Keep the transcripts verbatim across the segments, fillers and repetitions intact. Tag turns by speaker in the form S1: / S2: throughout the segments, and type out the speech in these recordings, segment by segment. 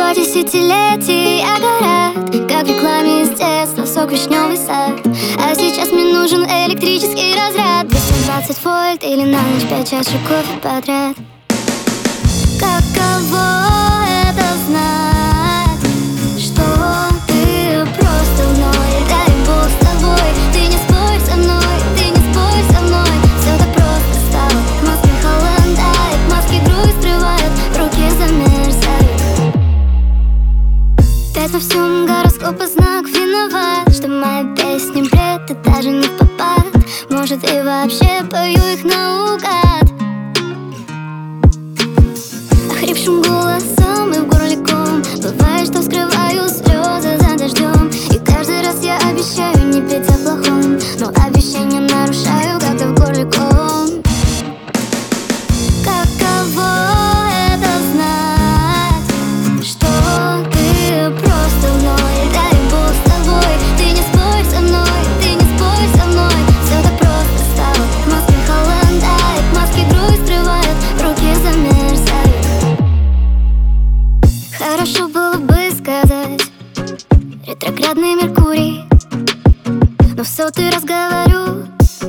S1: два десятилетия горят, как в рекламе из детства, сок вишневый сад. А сейчас мне нужен электрический разряд, двести двадцать вольт или на ночь пять чашек кофе подряд. Каково это знать, что ты просто мной? Дай Бог с тобой, ты не спорь со мной, ты не спорь со мной. Все так просто стало, в Москве холодает, маски грудь скрывают, руки замерзают. Пять во всем гороскопа знак виноват, что мои песни бред и даже не в попад. Может, и вообще пою их наугад. Охрипшим голосом и в горле ком. Бывает, что скрываю слезы за дождем. И каждый раз я обещаю не петь о плохом, но обещание нарушаю, когда в горле ком. Каково это знать, что ты просто мной? Дай Бог с тобой, ты не спорь со мной, ты не спорь со мной. Все так просто стало, в Москве холодает, маски грудь скрывают, руки замерзают. Хорошо было бы сказать ретроградный Меркурий, но в сотый раз говорю: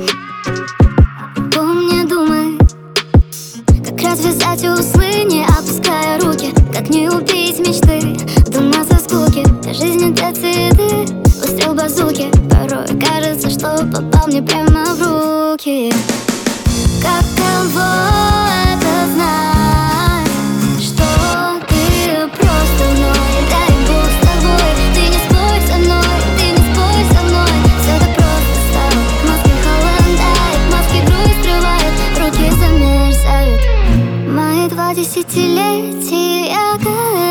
S1: помни, думай, как развязать узлы, не опуская руки, как не убить мечты, думать со скуки. Жизнь — это цветы, выстрел базуки. Порой кажется, что попал мне прямо в руки. Каково это знать, что ты просто мной? Дай Бог с тобой, ты не спорь со мной, ты не спорь со мной. Все так просто стало, в Москве холодает, маски грудь скрывают, руки замерзают. Мои два десятилетия горят.